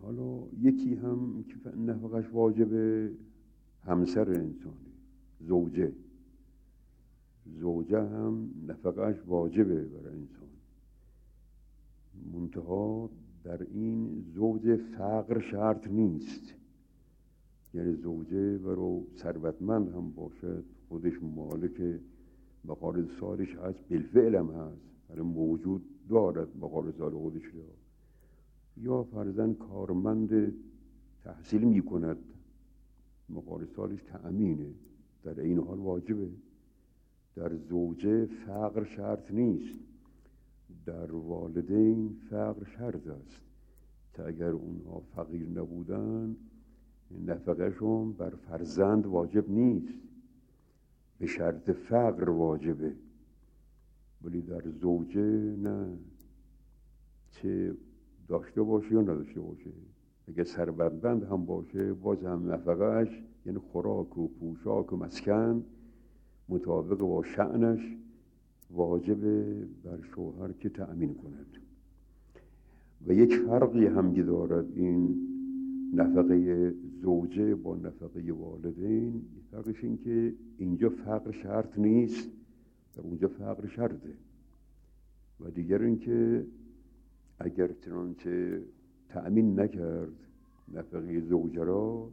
حالا یکی هم که نفقش واجبه همسر انسانی، زوجه هم نفقش واجبه برای انسان. منتها در این زوج فقر شرط نیست، یعنی زوجه برو ثروتمند هم باشد، خودش مالک مقارض سالش هست، بالفعل هم هست، یعنی موجود دارد مقارض سال خودش را، یا فرضاً کارمند تحصیل می کند، مقارض سالش تأمینه، در این حال واجبه. در زوجه فقر شرط نیست، در والدین فقر شرط است که اگر اونها فقیر نبودن نفقهشون بر فرزند واجب نیست، به شرط فقر واجبه. ولی در زوجه نه، چه داشته باشه یا نداشته باشه، اگر ثروتمند هم باشه باز هم نفقهش، یعنی خوراک و پوشاک و مسکن مطابق با شأنش واجبه بر شوهر که تأمین کند. و یک فرقی هم که دارد این نفقه زوجه با نفقه والدین، فرقش این که اینجا فقر شرط نیست، در اونجا فقر شرطه. و دیگر این که اگر چنانچه تأمین نکرد نفقه زوجه را،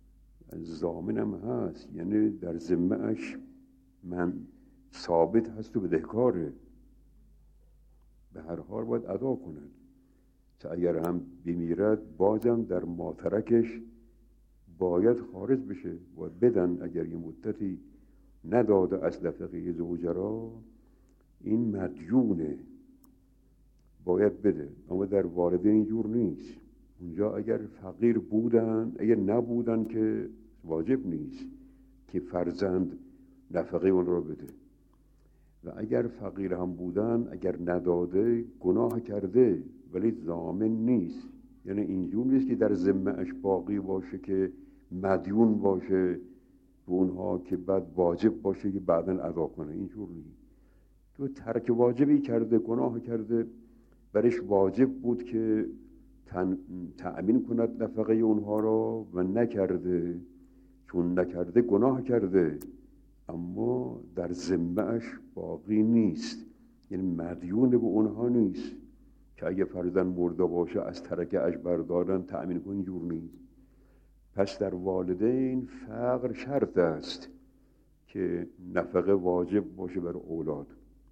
ضامنم هست، یعنی در ذمه‌اش من ثابت هست و بدهکاره، به هر حال باید ادا کند. که اگر هم بمیرد بازم در ماترکش باید خارج بشه، باید بدن. اگر یه مدتی نداده از نفقه زوجه را، این مدیونه، باید بده. اما در والدین اینجور نیست، اونجا اگر فقیر بودن، اگر نبودن که واجب نیست که فرزند نفقه اون را بده. و اگر فقیر هم بودن، اگر نداده گناه کرده ولی ضامن نیست، یعنی اینجور نیست که در ذمه‌اش باقی باشه که مدیون باشه به اونها که بعد واجب باشه که بعداً ادا کنه، اینجور نیست. تو ترک واجبی کرده، گناه کرده، برش واجب بود که تأمین کند نفقه اونها را و نکرده، چون نکرده گناه کرده، اما در ذمه‌اش باقی نیست، یعنی مدیون به اونها نیست که اگه فرزند مرده باشه از ترکه‌اش بردارن تأمین کنن، اینجور نیست. پس در والدین فقر شرط است که نفقه واجب باشه بر اولاد،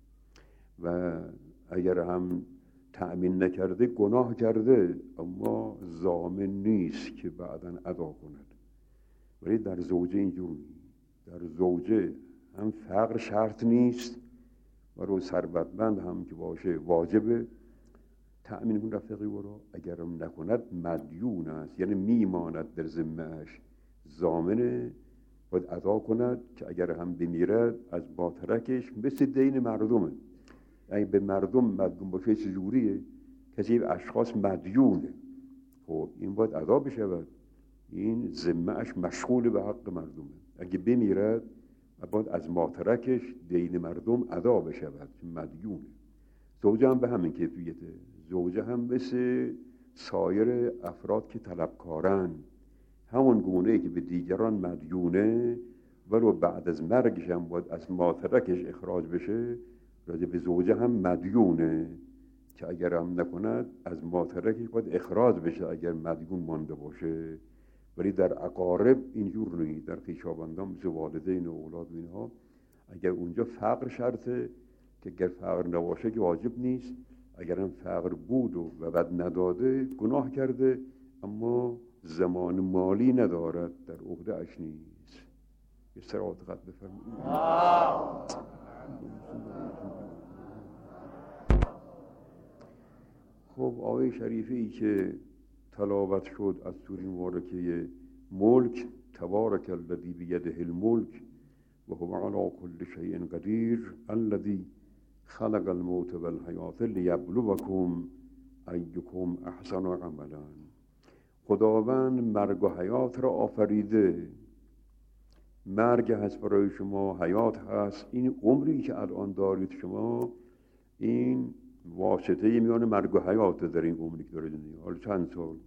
و اگر هم تأمین نکرده گناه کرده، اما ضامن نیست که بعداً ادا کند. ولی در زوجه اینجور نیست، در زوجه هم فقر شرط نیست و رو ثروتمند هم که باشه واجبه تأمین کن نفقه او را، اگر هم نکند مدیون است، یعنی میماند در ذمه‌اش، ضامنه، باید ادا کند. که اگر هم بمیرد از باترکش مثل دین مردمه، یعنی به مردم مدیون باشه چجوریه؟ کسی به اشخاص مدیونه، خب این باید ادا بشود، این ذمه‌اش مشغول به حق مردمه. اگه بمیرد باید از ماترکش دین مردم ادا بشود که مدیونه. زوجه هم به همین کیفیته، زوجه هم مثل سایر افراد که طلبکارن، همون گونه‌ای که به دیگران مدیونه ولو بعد از مرگش هم باید از ماترکش اخراج بشه، راجع به زوجه هم مدیونه که اگر هم نکند از ماترکش باید اخراج بشه اگر مدیون مانده باشه. ولی در اقارب اینجور نیست، در خویشاوندان مثل والدین و اولاد و اینها اگر اونجا فقر شرطه، که اگر فقر نباشه که واجب نیست، اگر هم فقر بود و بعد نداده گناه کرده، اما زمان مالی ندارد، در عهده اش نیست. یه سرعات قد بفرمایید. خب آیه شریفه ای که تلاوت شد از سوره مبارکه ملک، تبارک الذی بیده الملک و هو علی کل شیء قدیر الذی خلق الموت والحیات لیبلوکم ایکم احسن عملا. خداوند مرگ و حیات را آفریده، مرگ هست برای شما، حیات هست. این عمری که الان دارید شما، این واسطه میان مرگ و حیات در این عمری که دارید. حالا چند سال؟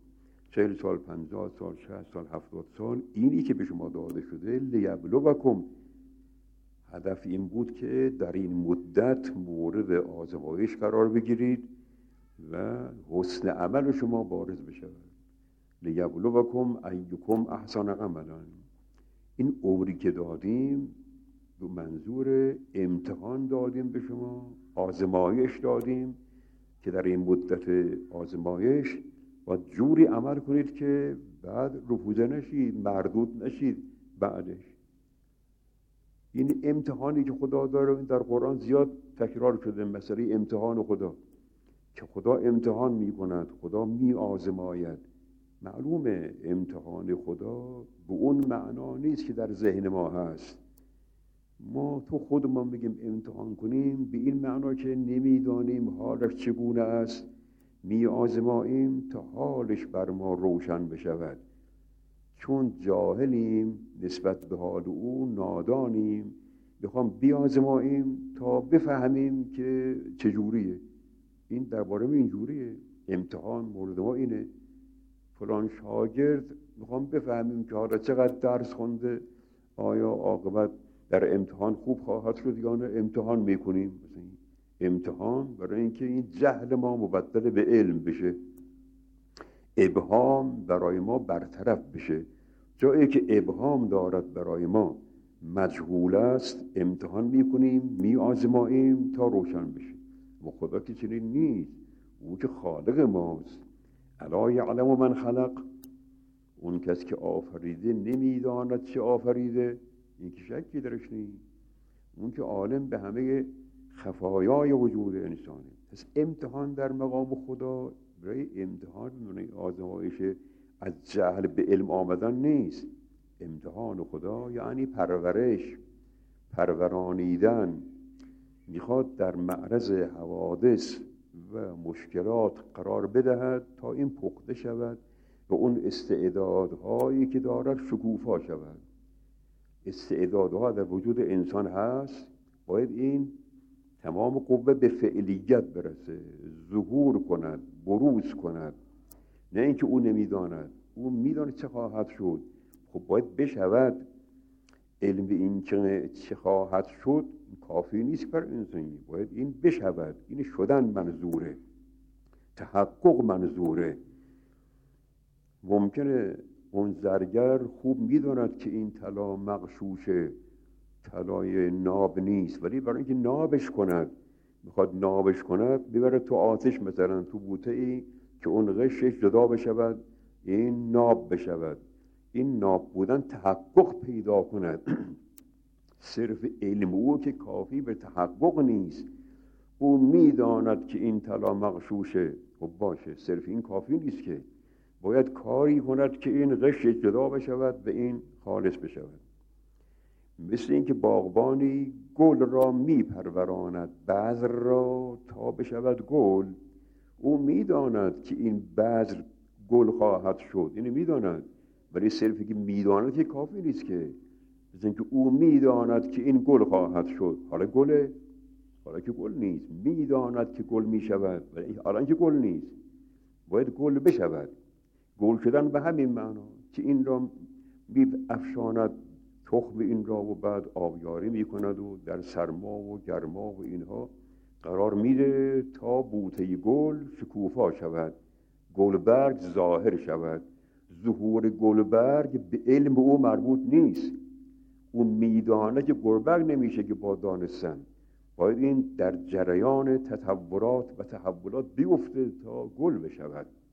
40 سال، 50 سال، 60 سال، 70 سال، اینی که به شما داده شده لیبلوکم، هدف این بود که در این مدت مورد آزمایش قرار بگیرید و حسن عمل شما بارز بشه. لیبلوکم ایکم احسن عملا. این عمری که دادیم به منظور امتحان دادیم به شما، آزمایش دادیم که در این مدت آزمایش باید جوری عمل کنید که بعد رفوزه نشید، مردود نشید بعدش. این امتحانی که خدا داره در قرآن زیاد تکرار شده، مسئله امتحان خدا، که خدا امتحان می کند، خدا می آزماید. معلومه امتحان خدا به اون معنا نیست که در ذهن ما هست. ما تو خودمون بگیم امتحان کنیم به این معنا که نمیدانیم حالش چگونه است، می آزماییم تا حالش بر ما روشن بشود. چون جاهلیم نسبت به حال او، نادانیم، بخوام بیازماییم تا بفهمیم که چجوریه. این درباره ما اینجوریه، امتحان مورد ما اینه. فلان شاگرد میخوام بفهمیم که حالا چقدر درس خونده، آیا عاقبت در امتحان خوب خواهد شد یا نه، امتحان میکنیم. امتحان برای اینکه این جهل ما مبدل به علم بشه، ابهام برای ما برطرف بشه. جایی که ابهام دارد برای ما مجهول است، امتحان میکنیم، میآزماییم تا روشن بشه. و خدا که چنین نیست، او که خالق ماست. الا یعلم من خلق، اون کس که آفریده نمیداند چه آفریده، این که شکی درش نیست. اون که عالم به همه خفایای وجود انسانه. پس امتحان در مقام خدا برای امتحان آزمایش از جهل به علم آمدن نیست. امتحان خدا یعنی پرورش، پرورانیدن. میخواد در معرض حوادث و مشکلات قرار بدهد تا این پخته شود و اون استعدادهایی که دارد شکوفا شود. استعدادها در وجود انسان هست، باید این تمام قوه به فعلیت برسه، ظهور کند، بروز کند. نه اینکه او نمیداند، او میداند چه خواهد شد. خب باید بشود. علم این که چه خواهد شد کافی نیست بر انسانی، باید این بشود. این شدن منظوره، تحقق منظوره. ممکنه اون زرگر خوب میداند که این طلا مغشوشه، طلای ناب نیست، ولی برای اینکه نابش کند، میخواد نابش کند، ببره تو آتش، مثلا تو بوته ای که اون غشش جدا بشود، این ناب بشود. این ناب بودن تحقق پیدا کند. صرف علم او که کافی به تحقق نیست. او میداند که این طلا مغشوشه، خب باشه، صرف این کافی نیست، که باید کاری کند که این غش جدا بشود و این خالص بشود. مثل اینکه باغبانی گل را میپروراند، بذر را تا بشود گل. او میداند که این بذر گل خواهد شد، اینو میداند، ولی صرفی که میداند که کافی نیست. که مثل اینکه او میداند که این گل خواهد شد، حالا گله، حالا که گل نیست. میداند که گل میشود، ولی حالا که گل نیست، باید گل بشود. گل شدن به همین معنا که این را میافشاند، تخم این را، و بعد آبیاری میکند و در سرما و گرما و اینها قرار میده تا بوته گل شکوفا شود، گلبرگ ظاهر شود. ظهور گلبرگ به علم او مربوط نیست. اون میدانه که گلبرگ نمیشه که با دانستن، باید این در جریان تطورات و تحولات بیفته تا گل بشود.